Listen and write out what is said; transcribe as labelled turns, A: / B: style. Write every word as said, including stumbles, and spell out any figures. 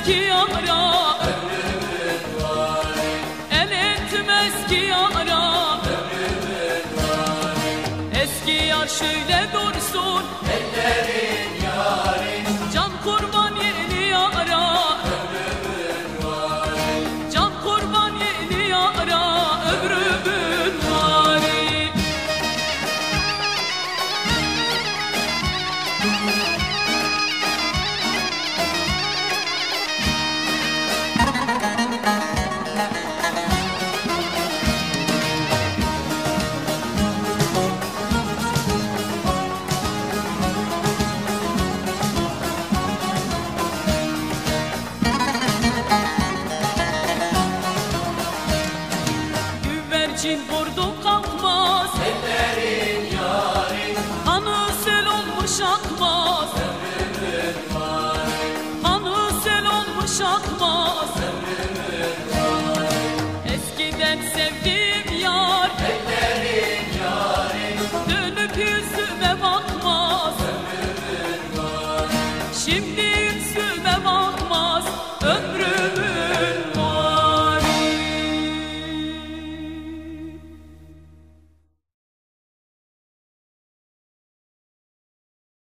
A: ki yara,
B: ömrümün vari,
A: el etmez ki yara.
B: ömrümün vari.
A: Eski yar şöyle dursun,
B: Ellerin yarin,
A: can kurban yeni yara,
B: ömrümün vari,
A: can kurban yeni yara, ömrümün vari. Güvercin vurdu kalkmaz,
B: ellerin yarin,
A: kanı sel olmuş akmaz,
B: ömrümün vari,
A: kanı sel olmuş akmaz.